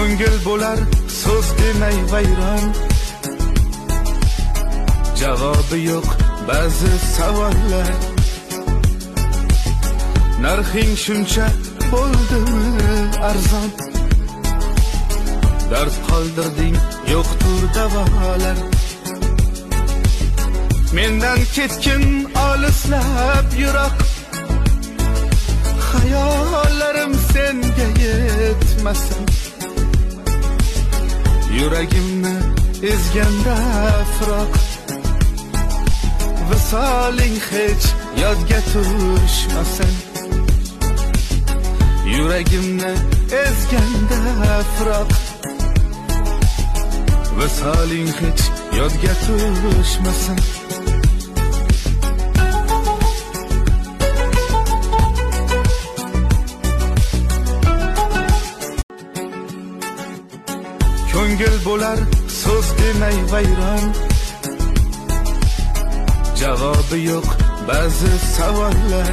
ko'ngil bo'lar so'z demay vayron. Javobi yo'q ba'zi savollar. Narxing shuncha bo'ldimi arzon? Dard qoldirding, yo'qtur davolar. Mendan ketgin olislab yiroq. Hayollarim senga yetmasin. Yuragimni ezganda firoq. Visoling hech yodga tushmasin. Yuragimni ezganda firoq. Visoling hech yodga tushmasin. Ko'ngil bo'lar so'z demay vayron. Javobi yo'q ba'zi savollar.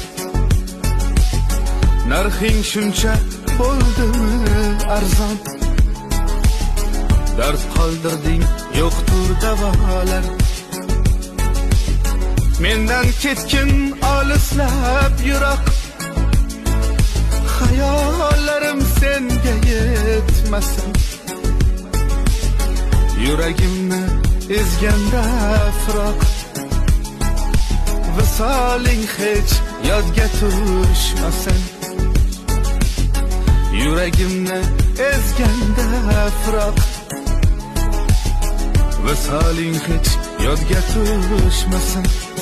Narxing shuncha bo'ldimi arzon? Dard qoldirding, yo'qtur davolar. Mendan ketgin olislab yiroq. Hayollarim senga yetmasin. Yuragimni ezganda firoq. Visoling hech yodga tushmasin. Yuragimni ezganda firoq. Visoling hech yodga tushmasin.